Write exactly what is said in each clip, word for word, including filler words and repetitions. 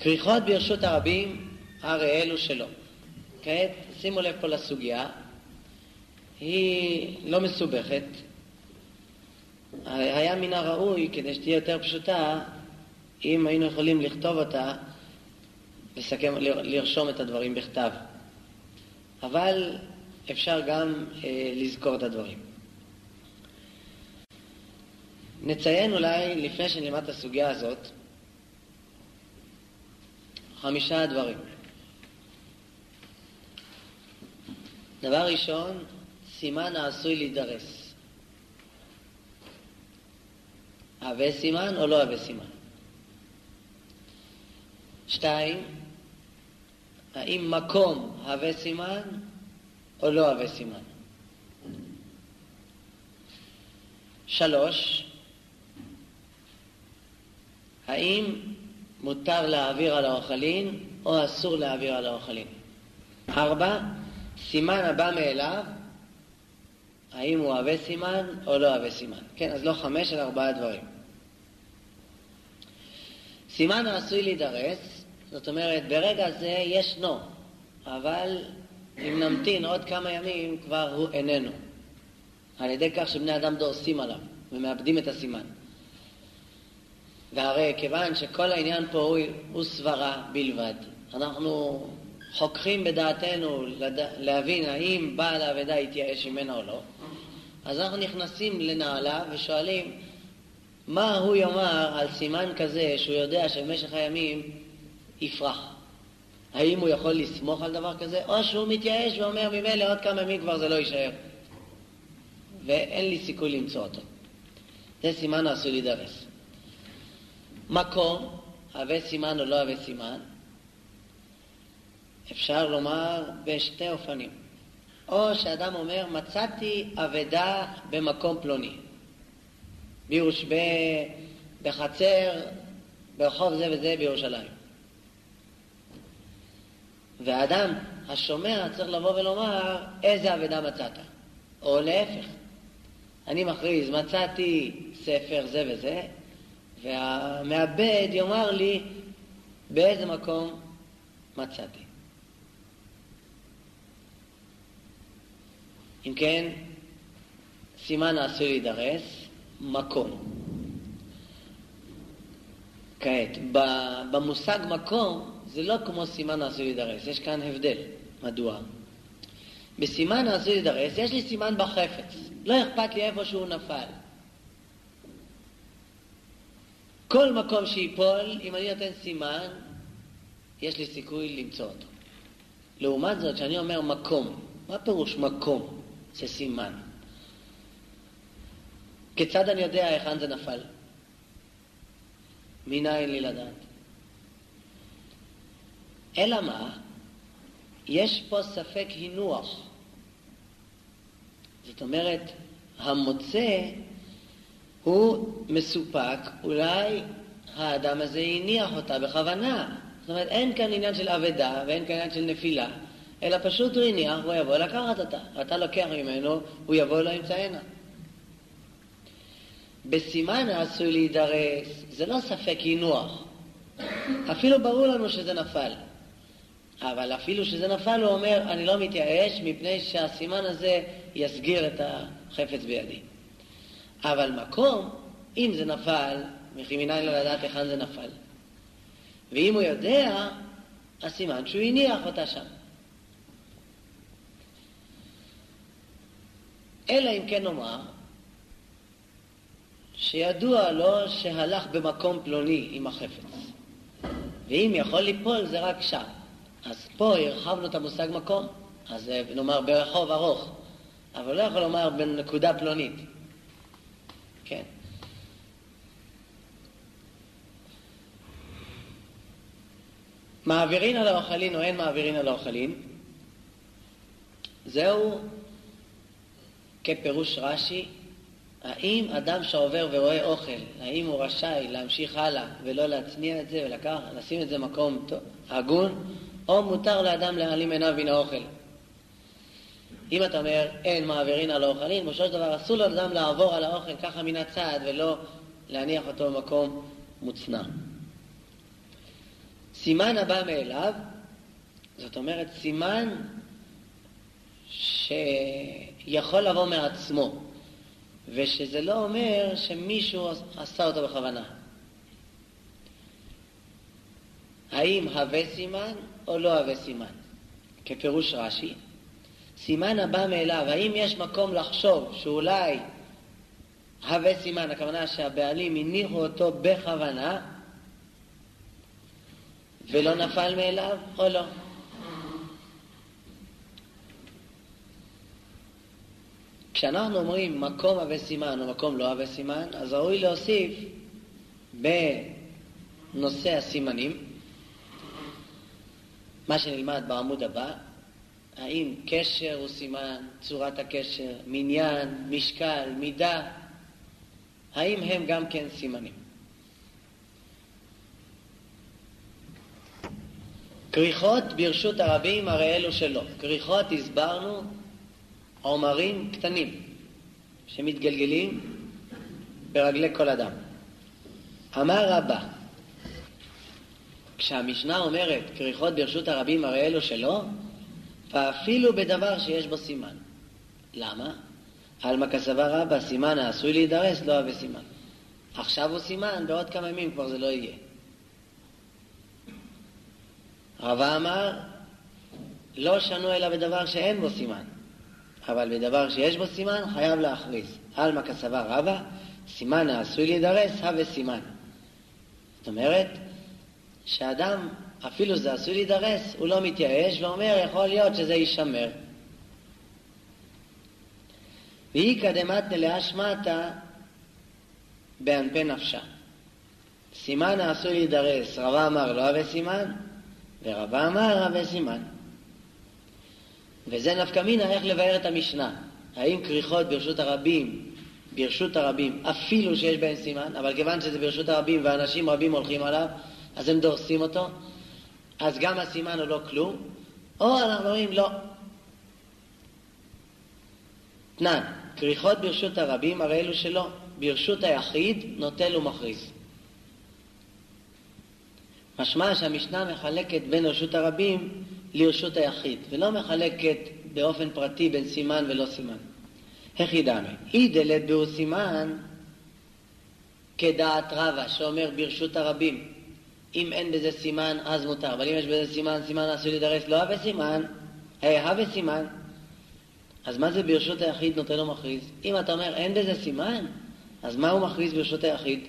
כריכות ברשות הרבים, הרי אלו שלא. כעת, שימו לב פה לסוגיה, היא לא מסובכת. היה מן הראוי, כדי שתהיה יותר פשוטה, אם היינו יכולים לכתוב אותה, לסכם, לרשום את הדברים בכתב. אבל אפשר גם אה, לזכור את הדברים. נציין אולי, לפני שנלמד את הסוגיה הזאת, חמישה דברים. דבר ראשון, סימן העשוי להידרס. הווה סימן או לא הווה סימן. שתיים, האם מקום הווה סימן או לא הווה סימן. שלוש, האם מותר להעביר על האוכלים או אסור להעביר על האוכלים. ארבע, סימן הבא מאליו, האם הוא הווה סימן או לא הווה סימן. כן, אז לא חמש, אלא ארבעה דברים. סימן העשוי להידרס, זאת אומרת, ברגע זה ישנו, אבל אם נמתין עוד כמה ימים, כבר הוא איננו. על ידי כך שבני אדם דורסים עליו ומאבדים את הסימן. והרי כיוון שכל העניין פה הוא, הוא סברה בלבד, אנחנו חוקרים בדעתנו לד... להבין האם בעל העבודה יתייאש ממנה או לא, אז אנחנו נכנסים לנעלה ושואלים מה הוא יאמר על סימן כזה שהוא יודע שבמשך הימים יפרח. האם הוא יכול לסמוך על דבר כזה, או שהוא מתייאש ואומר ממילא עוד כמה ימים כבר זה לא יישאר ואין לי סיכוי למצוא אותו. זה סימן העשוי להידרס. מקום, הווה סימן או לא הווה סימן, אפשר לומר בשתי אופנים. או שאדם אומר, מצאתי עבדה במקום פלוני. בירוש, ב... בחצר, ברחוב זה וזה בירושלים. והאדם השומע צריך לבוא ולומר, איזה עבדה מצאת? או להפך. אני מכריז, מצאתי ספר זה וזה, והמעבד יאמר לי באיזה מקום מצאתי. אם כן, סימן העשוי להידרס, מקום. כעת, במושג מקום, זה לא כמו סימן העשוי להידרס, יש כאן הבדל. מדוע? בסימן העשוי להידרס, יש לי סימן בחפץ. לא אכפת לי איפה שהוא נפל. כל מקום שיפול, אם אני נותן סימן, יש לי סיכוי למצוא אותו. לעומת זאת, שאני אומר מקום, מה פירוש מקום? זה סימן. כיצד אני יודע היכן זה נפל? מניין לי לדעת? אלא מה? יש פה ספק הינוח. זאת אומרת, המוצא הוא מסופק, אולי האדם הזה הניח אותה בכוונה. זאת אומרת, אין כאן עניין של עבדה ואין כאן עניין של נפילה, אלא פשוט הוא הניח והוא יבוא לקחת אותה. אתה לוקח ממנו, הוא יבוא לא ימצאנה. בסימן העשוי להידרס, זה לא ספק הינוח. אפילו ברור לנו שזה נפל. אבל אפילו שזה נפל, הוא אומר, אני לא מתייאש מפני שהסימן הזה יסגיר את החפץ בידי. אבל מקום, אם זה נפל, מכי מניין לא לדעת היכן זה נפל. ואם הוא יודע, הסימן שהוא הניח אותה שם. אלא אם כן נאמר, שידוע לו שהלך במקום פלוני עם החפץ. ואם יכול ליפול זה רק שם. אז פה הרחבנו את המושג מקום. אז נאמר ברחוב ארוך. אבל לא יכול לומר בנקודה פלונית. כן. מעבירין על האוכלין או אין מעבירין על האוכלין? זהו כפירוש רש"י. האם אדם שעובר ורואה אוכל, האם הוא רשאי להמשיך הלאה ולא להצניע את זה ולקח, לשים את זה מקום הגון, או מותר לאדם להעלים עיניו מן האוכל? אם אתה אומר אין מעבירין על האוכלין, בשביל דבר אסור לאדם לעבור על האוכל ככה מן הצד ולא להניח אותו במקום מוצנע. סימן הבא מאליו, זאת אומרת סימן שיכול לבוא מעצמו, ושזה לא אומר שמישהו עשה אותו בכוונה. האם הווה סימן או לא הווה סימן? כפירוש רש"י, סימן הבא מאליו, האם יש מקום לחשוב שאולי הווה סימן, הכוונה שהבעלים הניחו אותו בכוונה ולא נפל מאליו או לא? כשאנחנו אומרים מקום הווה סימן או מקום לא הווה סימן, אז ראוי להוסיף בנושא הסימנים מה שנלמד בעמוד הבא, האם קשר הוא סימן, צורת הקשר, מניין, משקל, מידה, האם הם גם כן סימנים? כריכות ברשות הרבים הרי אלו שלא. כריכות הסברנו עומרים קטנים שמתגלגלים ברגלי כל אדם. אמר רבא, כשהמשנה אומרת כריכות ברשות הרבים הרי אלו שלא, ואפילו בדבר שיש בו סימן. למה? על כסבר רבא, סימן העשוי להידרס לא הווה סימן. עכשיו הוא סימן, בעוד כמה ימים כבר זה לא יהיה. רבא אמר, לא שנו אלא בדבר שאין בו סימן, אבל בדבר שיש בו סימן חייב להכריז. על כסבר רבא, סימן העשוי להידרס הווה סימן. זאת אומרת, שאדם, אפילו זה עשוי להידרס, הוא לא מתייאש ואומר, יכול להיות שזה יישמר. והיא קדמת נלאה שמעתה בענפי נפשה. סימן העשוי להידרס, רבא אמר לא הווה סימן, ורבא אמר הווה סימן. וזה נפקא מינה איך לבאר את המשנה. האם כריכות ברשות הרבים, ברשות הרבים, אפילו שיש בהן סימן, אבל כיוון שזה ברשות הרבים ואנשים רבים הולכים עליו, אז הם דורסים אותו, אז גם הסימן הוא לא כלום, או אנחנו אומרים לא. תנן, כריכות ברשות הרבים הרי אלו שלא, ברשות היחיד נוטל ומכריז. משמע שהמשנה מחלקת בין רשות הרבים לרשות היחיד, ולא מחלקת באופן פרטי בין סימן ולא סימן. איך ידענו? אי דלת בו סימן כדעת רבא שאומר ברשות הרבים, אם אין בזה סימן אז מותר, אבל אם יש בזה סימן, סימן עשוי להידרס לא הווה סימן, היה הווה סימן. אז מה זה ברשות היחיד נוטל ומכריז? אם אתה אומר אין בזה סימן, אז מה הוא מכריז ברשות היחיד?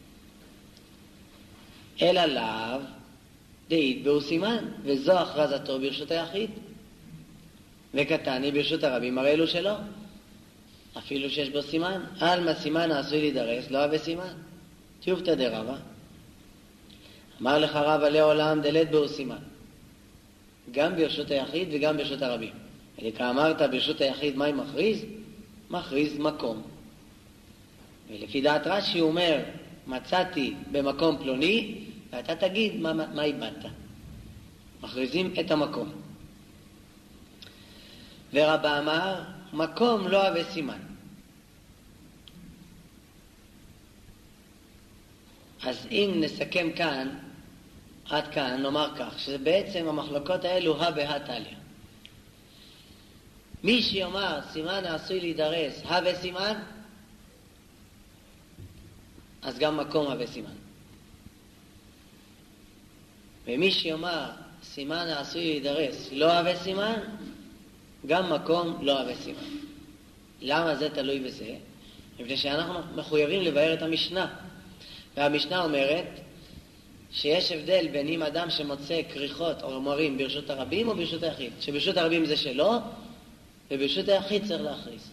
אלא לאו דאית בו סימן, וזו הכרזתו ברשות היחיד. וקטני ברשות הרבים הרי אלו שלא, אפילו שיש בו סימן, על מה סימן העשוי להידרס לא הווה סימן. תיובתא דרבא, אמר לך רבא לעולם דלת בו סימן, גם ברשות היחיד וגם ברשות הרבים. ולכן אמרת ברשות היחיד מה היא מכריז? מכריז מקום. ולפי דעת רש"י הוא אומר, מצאתי במקום פלוני, ואתה תגיד מה, מה איבדת. מכריזים את המקום. ורבא אמר, מקום לא הווה סימן. אז אם נסכם כאן, עד כאן נאמר כך, שבעצם המחלוקות האלו הא בהא תליא. מי שיאמר סימן העשוי להידרס הווה סימן, אז גם מקום הווה סימן. ומי שיאמר סימן העשוי להידרס לא הווה סימן, גם מקום לא הווה סימן. למה זה תלוי בזה? מפני שאנחנו מחויבים לבאר את המשנה. והמשנה אומרת שיש הבדל בין אם אדם שמוצא כריכות או עומרים ברשות הרבים או ברשות היחיד. שברשות הרבים זה שלו, וברשות היחיד צריך להכריז.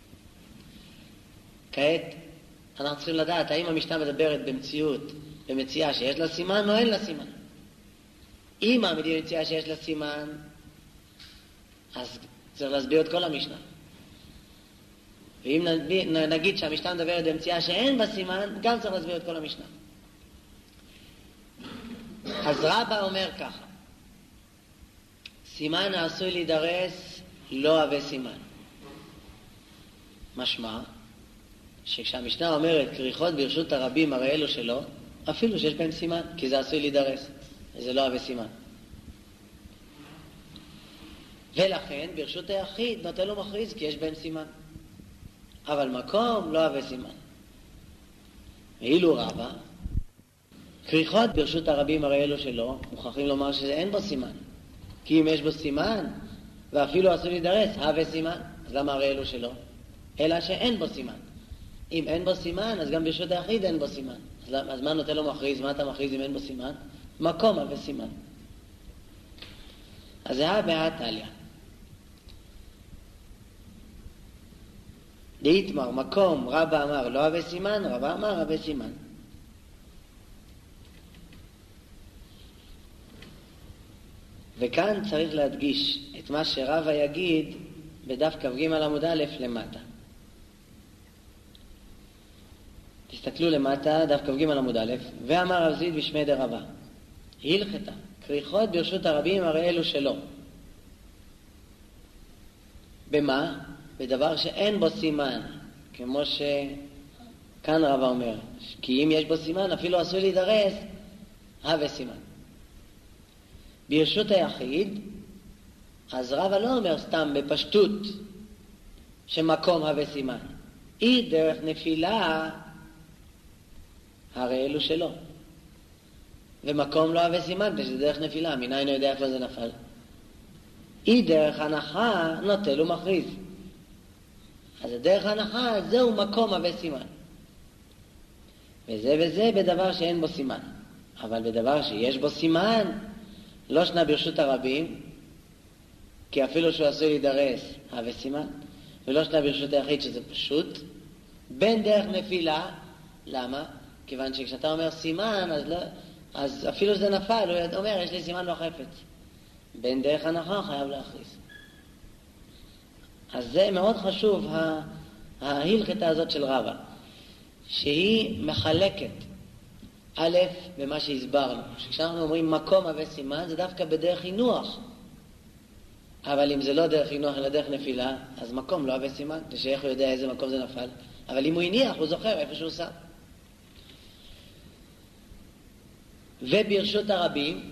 כעת אנחנו צריכים לדעת האם המשנה מדברת במציאות, במציאה שיש לה סימן או אין לה סימן. אם מעמידים במציאה שיש לה סימן, אז צריך להסביר את כל המשנה. ואם נגיד שהמשנה מדברת במציאה שאין בה סימן, גם צריך להסביר את כל המשנה. אז רבא אומר ככה, סימן העשוי להידרס לא הווה סימן. משמע שכשהמשנה אומרת כריכות ברשות הרבים הרי אלו שלא, אפילו שיש בהם סימן, כי זה עשוי להידרס. זה לא הווה סימן. ולכן ברשות היחיד נותן לו מכריז כי יש בהם סימן. אבל מקום לא הווה סימן. ואילו רבה, כריכות ברשות הרבים הרי אלו שלו, מוכרחים לומר שאין בו סימן. כי אם יש בו סימן, ואפילו אסור להידרס, הווה סימן. אז למה הרי אלו שלו? אלא שאין בו סימן. אם אין בו סימן, אז גם ברשות היחיד אין בו סימן. אז, אז מה נותן לו מכריז? מה אתה מכריז אם אין בו סימן? מקום הווה סימן. אז זה הווה תליא. דאיתמר, מקום, רבא אמר לא הווה סימן, רבא אמר הווה סימן. וכאן צריך להדגיש את מה שרבא יגיד בדף כ"ג עמוד א' למטה. תסתכלו למטה, דף כ"ג עמוד א', ואמר רב זיד בשמי דרבא, הלכתה, כריכות ברשות הרבים הרי אלו שלו. במה? בדבר שאין בו סימן, כמו שכאן רבא אומר, כי אם יש בו סימן אפילו אסור להידרס, הווה סימן. ברשות היחיד, אז רבא לא אומר סתם בפשטות שמקום הווה סימן. אי דרך נפילה, הרי אלו שלו. ומקום לא הווה סימן, זה דרך נפילה, מניין יודע איפה זה נפל. אי דרך הנחה נוטל ומכריז. אז דרך הנחה זהו מקום הווה סימן. וזה וזה בדבר שאין בו סימן. אבל בדבר שיש בו סימן, לא שנה ברשות הרבים, כי אפילו שהוא עשוי להידרס, הווה סימן, ולא שנה ברשות היחיד שזה פשוט, בין דרך נפילה, למה? כיוון שכשאתה אומר סימן, אז, לא, אז אפילו שזה נפל, הוא אומר, יש לי סימן בחפץ. בין דרך הנחה חייב להכריז. אז זה מאוד חשוב, ההלכתה הזאת של רבא, שהיא מחלקת, א', במה שהסברנו, שכשאנחנו אומרים מקום הווה סימן, זה דווקא בדרך חינוך. אבל אם זה לא דרך חינוך, אלא דרך נפילה, אז מקום לא הווה סימן, זה שאיך הוא יודע איזה מקום זה נפל. אבל אם הוא הניח, הוא זוכר איפה שהוא שם. וברשות הרבים,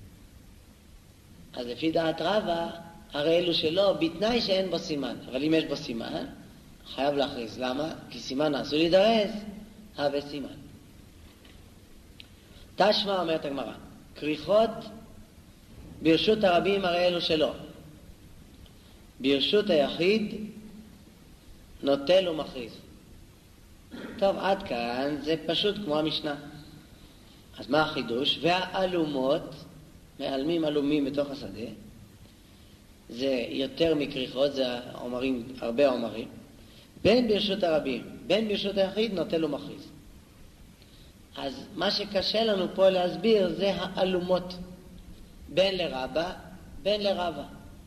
אז לפי דעת רבא, הרי אלו שלו, בתנאי שאין בו סימן. אבל אם יש בו סימן, חייב להכריז. למה? כי סימן אסור להידרס, הווה סימן. תשמע, אומרת הגמרא, כריכות ברשות הרבים הרי אלו שלו. ברשות היחיד נוטל ומכריז. טוב, עד כאן זה פשוט כמו המשנה. אז מה החידוש? והאלומות, מעלמים אלומים בתוך השדה, זה יותר מכריכות, זה עומרים, הרבה עומרים. בין ברשות הרבים, בין ברשות היחיד נוטל ומכריז. אז מה שקשה לנו פה להסביר זה האלומות, בין לרבא, בין לרבא.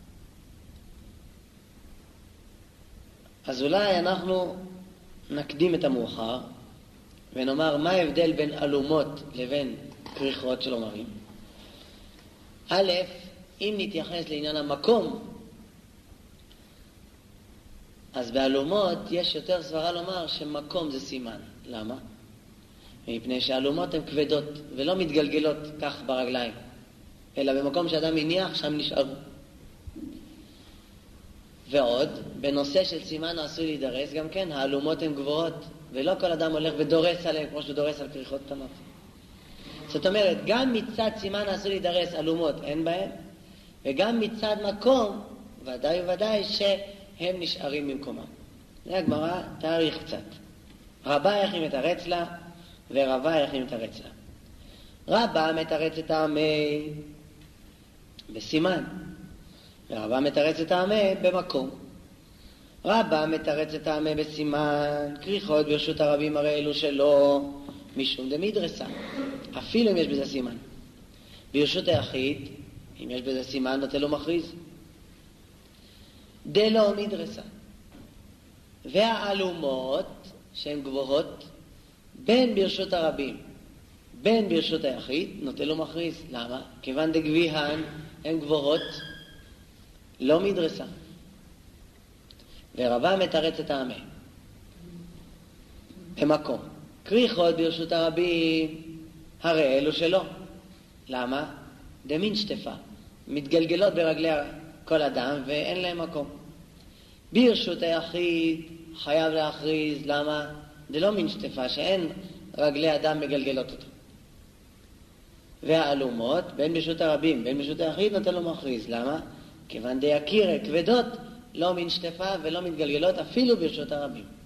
אז אולי אנחנו נקדים את המאוחר ונאמר מה ההבדל בין אלומות לבין כריכות של עומרים. א', אם נתייחס לעניין המקום, אז באלומות יש יותר סברה לומר שמקום זה סימן. למה? מפני שהאלומות הן כבדות ולא מתגלגלות כך ברגליים, אלא במקום שאדם מניח שם נשארו. ועוד, בנושא של סימן אסור להידרס, גם כן, האלומות הן גבוהות, ולא כל אדם הולך ודורס עליהן כמו שדורס על כריכות קטנות. זאת אומרת, גם מצד סימן אסור להידרס, אלומות אין בהן, וגם מצד מקום, ודאי וודאי שהם נשארים במקומם. זה הגמרא, תאריך קצת. רבא איך היא מתרץ לה, ורבא איך היא מתרץ לה. רבא מתרץ את העמי בסימן, ורבא מתרץ את העמי במקום. רבא מתרץ את העמי בסימן, כריכות ברשות הרבים הרי אלו שלא, משום דמדרסה, אפילו אם יש בזה סימן. ברשות היחיד, אם יש בזה סימן, נוטל לו מכריז. דלא מדרסה. והאלומות, שהן גבוהות, בין ברשות הרבים, בין ברשות היחיד, נוטל לו מכריז. למה? כיוון דגביהן, הן גבוהות, לא מדרסה. ורבא מתרץ את העמי במקום. כריכות ברשות הרבים, הרי אלו שלא. למה? דמין שטפה, מתגלגלות ברגלי כל אדם ואין להם מקום. ברשות היחיד חייב להכריז, למה? זה לא מין שטפה, שאין רגלי אדם מגלגלות אותו. והאלומות, בין ברשות הרבים, בין ברשות היחיד, נותן לו מכריז, למה? כיוון די הכירה כבדות, לא מין שטפה ולא מתגלגלות אפילו ברשות הרבים.